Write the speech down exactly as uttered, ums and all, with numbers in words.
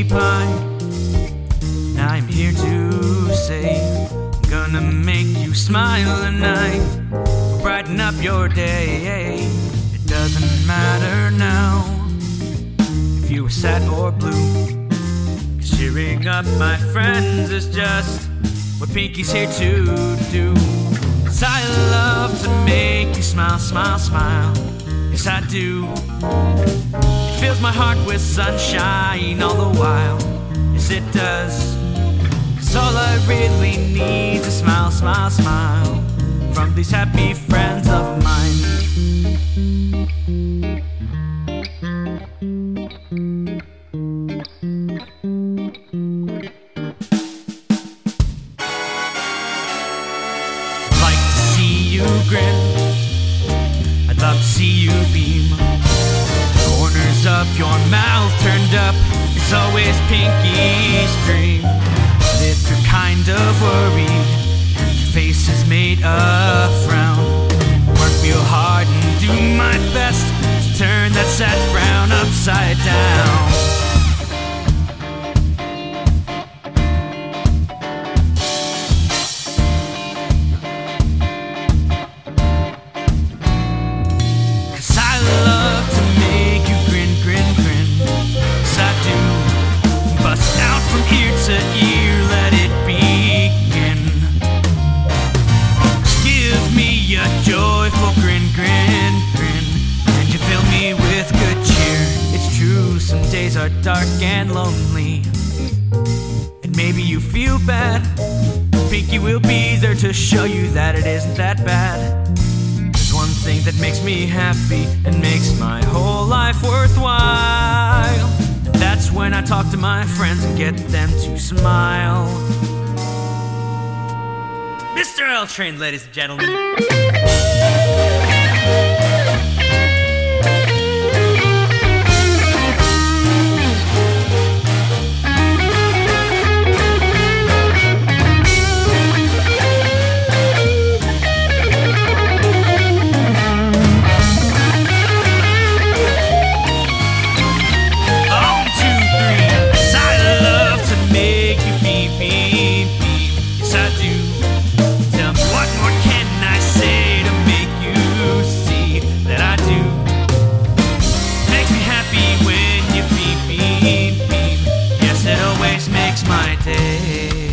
sweetie pie. Now I'm here to say, I'm gonna make you smile tonight, brighten up your day. It doesn't matter now if you were sad or blue, 'cause cheering up my friends is just what Pinky's here to do. 'Cause I love to make you smile, smile, smile. Yes, I do. It fills my heart with sunshine all the while. Yes, it does. 'Cause all I really need is a smile, smile, smile from these happy friends of mine. Like to see you grin, I'd love to see you beam. Corners of your mouth turned up, it's always Pinky's dream. But if you're kind of worried, your face is made a frown, work real hard and do my best to turn that sad frown upside down. To ear, let it begin. Give me a joyful grin, grin, grin, and you fill me with good cheer. It's true, some days are dark and lonely, and maybe you feel bad. Pinky will be there to show you that it isn't that bad. There's one thing that makes me happy and makes my whole life worthwhile. That's when I talk to my friends and get them to smile. Mister L Train, ladies and gentlemen. Makes my day.